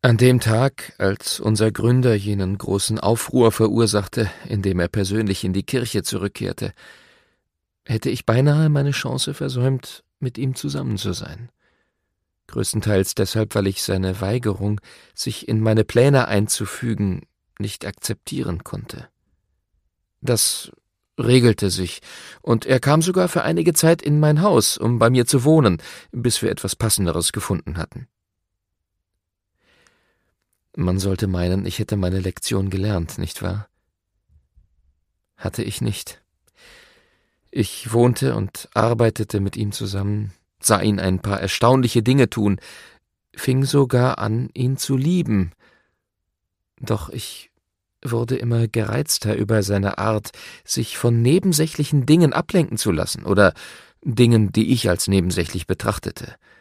An dem Tag, als unser Gründer jenen großen Aufruhr verursachte, indem er persönlich in die Kirche zurückkehrte, hätte ich beinahe meine Chance versäumt, mit ihm zusammen zu sein. Größtenteils deshalb, weil ich seine Weigerung, sich in meine Pläne einzufügen, nicht akzeptieren konnte. Das regelte sich, und er kam sogar für einige Zeit in mein Haus, um bei mir zu wohnen, bis wir etwas Passenderes gefunden hatten. Man sollte meinen, ich hätte meine Lektion gelernt, nicht wahr? Hatte ich nicht. Ich wohnte und arbeitete mit ihm zusammen, sah ihn ein paar erstaunliche Dinge tun, fing sogar an, ihn zu lieben. Doch ich wurde immer gereizter über seine Art, sich von nebensächlichen Dingen ablenken zu lassen oder Dingen, die ich als nebensächlich betrachtete.